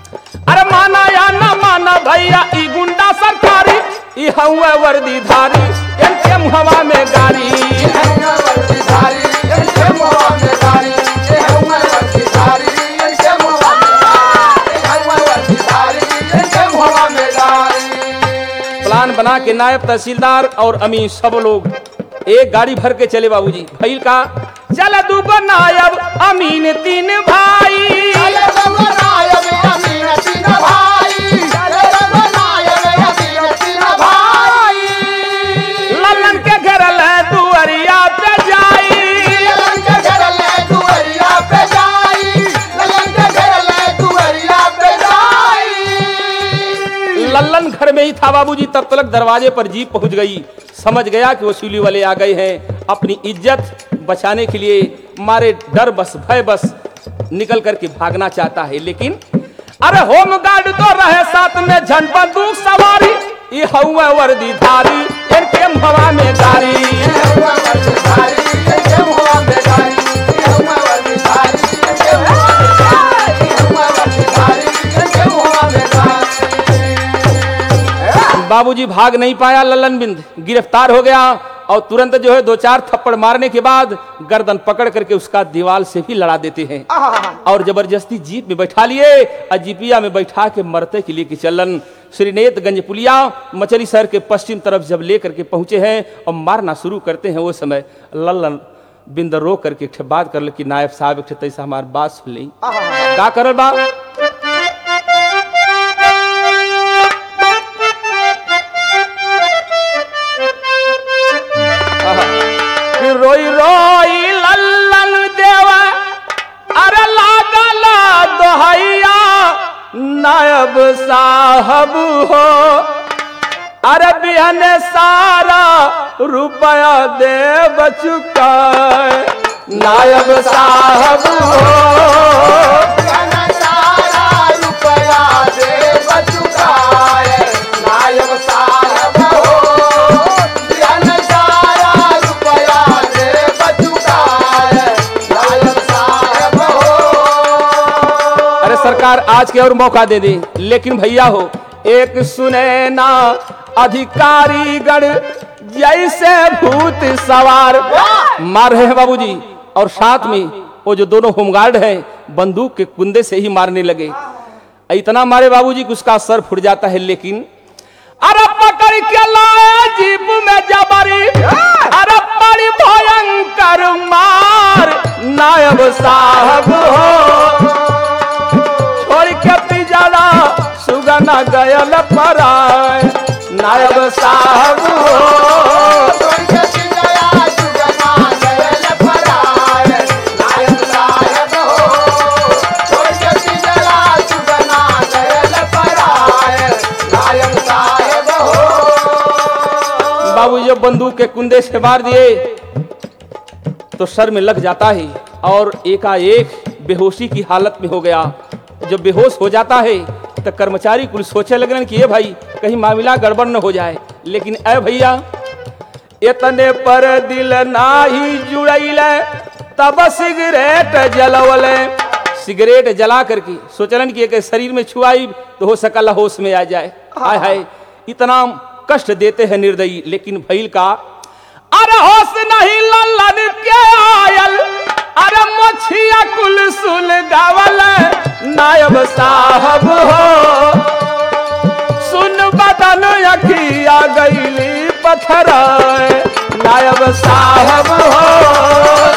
अरे माना या न माना भैया ई गुंडा सरकारी, ई हवा वर्दीधारी इनके मुहवा में गारी। प्लान बना के नायब तहसीलदार और अमीन सब लोग एक गाड़ी भर के चले बाबूजी। भैल का चल दूगो नायब अमीन तीन भाई, लल्लन के घर ले दुअरिया पे जाई, लल्लन घर में ही था बाबूजी। तब तक दरवाजे पर जीप पहुंच गई, समझ गया कि वसूली वाले आ गए हैं। अपनी इज्जत बचाने के लिए मारे डर बस भय बस निकल करके भागना चाहता है, लेकिन अरे होम गार्ड तो रहे साथ में झन बंदूक सवारी, ये हवा वर्दीधारी इनके मुहवा में गारी। बाबूजी भाग नहीं पाया, लल्लन बिंद गिरफ्तार हो गया और तुरंत जो है 2-4 थप्पड़ मारने के बाद गर्दन पकड़ करके उसका दीवार से भी लड़ा देते हैं और जबरदस्ती जीप में बैठा लिए और जीपिया में बैठा के मरते के लिए कि चलन श्रीनेतगंज पुलिया मछली शहर के पश्चिम तरफ जब लेकर के पहुंचे हैं और मारना शुरू करते हैं, वो समय लल्लन बिंद रो करके एक बात कर ले कि नायब साहब एक तैसा हमारी बात सुन ली का करल बा। रोई रोई लल्लन देवा अरे लागला दोहैया नायब साहब हो, अरे बिहन सारा रुपया दे चुका नायब साहब हो, सारा रुपया दे चुका नायब साहब हो, सरकार आज के और मौका दे दे। लेकिन भैया हो एक सुने ना अधिकारी गण जैसे भूत सवार मार रहे हैं बाबूजी, और साथ में वो जो दोनों होमगार्ड हैं बंदूक के कुंदे से ही मारने लगे। इतना मारे बाबूजी कि उसका सर फूट जाता है। लेकिन अरे पकड़ के लाए जीप में जबरी, अरे बड़ी भयंकर मार नायब साहब हो, सुगना गयल पराय नायब साहब हो, बाबू जब बंदूक के कुंदे से मार दिए तो सर में लग जाता है और एकाएक बेहोशी की हालत में हो गया। जब बेहोश हो जाता है तो कर्मचारी कुल सोचे लगन कि ये भाई कहीं मामला गड़बड़ न हो जाए। लेकिन ए भैया इतने पर दिल नाही जुड़ैले तब सिगरेट जलवले, सिगरेट जला करके सोचलन कि एक शरीर में छुआई तो हो सकल होश में आ जाए। हाय हाय इतना कष्ट देते हैं निर्दयी। लेकिन भैल का अरे होश नहीं लल्लन के आयल, अरे मछिया कुल सुल गावल नायब साहब हो, सुन बदन अखिया गईली पत्थर नायब साहब हो,